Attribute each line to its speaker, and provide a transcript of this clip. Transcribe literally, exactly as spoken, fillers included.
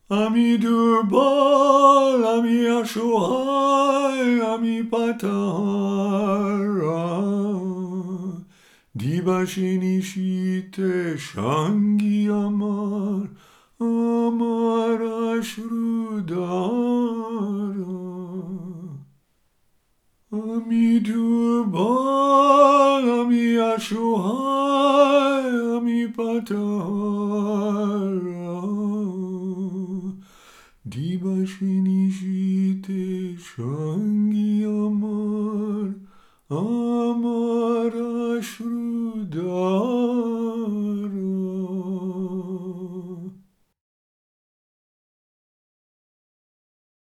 Speaker 1: আমি দুর্বল, আমি অসহায়, আমি পাতাহারা, দিবাসিনী শীতে সঙ্গী আমার, আমার অশ্রুধারা। আমি দুর্বল, আমি অসহায়, আমি পাতাহারা, দিবাসিনী শীতে সঙ্গী আমার, আমার অশ্রু